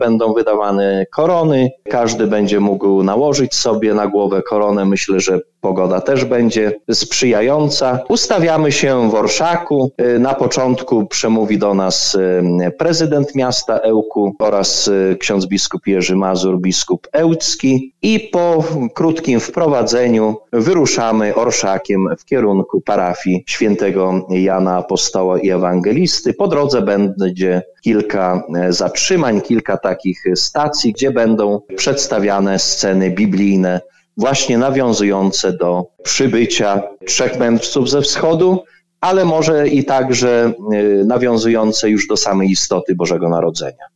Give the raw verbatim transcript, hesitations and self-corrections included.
będą wydawane korony. Każdy będzie mógł nałożyć sobie na głowę koronę. Myślę, że pogoda też będzie sprzyjająca. Ustawiamy się w orszaku. Na początku przemówi do nas prezydent miasta Ełku oraz ksiądz biskup Jerzy Mazur, biskup ełcki. I po krótkim wprowadzeniu wyruszamy orszakiem w kierunku parafii świętego Jana Apostoła i Ewangelisty. Po drodze będzie kilka zatrzymań, kilka takich stacji, gdzie będą przedstawiane sceny biblijne, właśnie nawiązujące do przybycia trzech mędrców ze wschodu, ale może i także nawiązujące już do samej istoty Bożego Narodzenia.